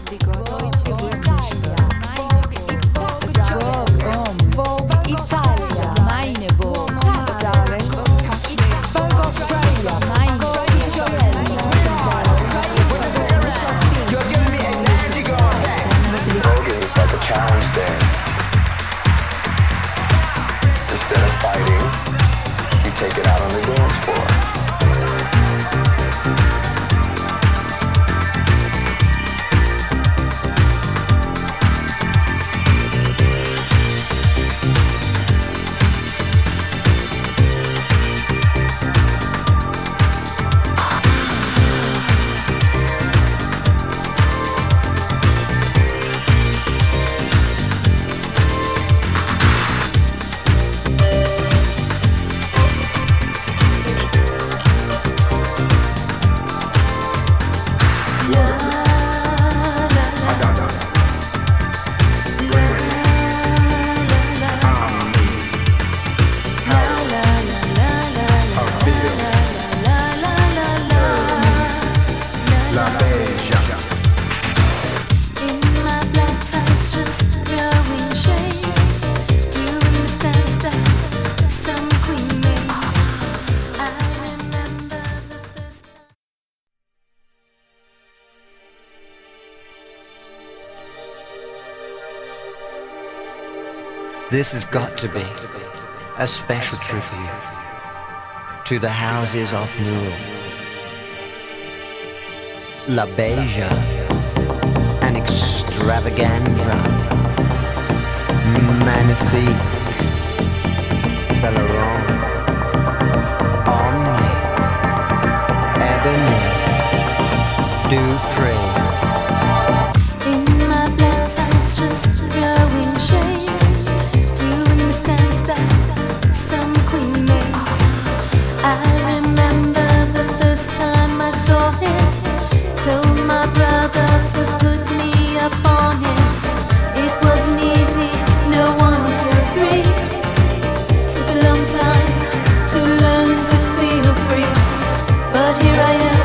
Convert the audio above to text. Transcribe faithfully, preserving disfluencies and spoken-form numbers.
This has got to be a special tribute to the houses of Newell. La Beja, an extravaganza, magnifique, Celeron, Omni, Ebony, Dupree. In my black tights, just throwing shade. I remember the first time I saw it. Told my brother to put me up on it. It wasn't easy, no one, two, three. Took a long time to learn to feel free. But here I am.